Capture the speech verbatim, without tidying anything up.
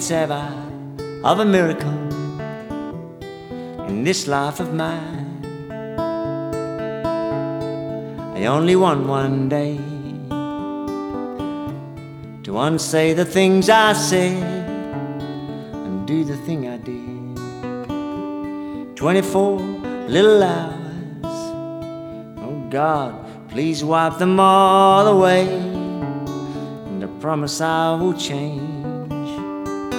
savor of a miracle in this life of mine. I only want one day to unsay the things I said and do the thing I did. Twenty-four little hours, oh God, please wipe them all away, and I promise I will change.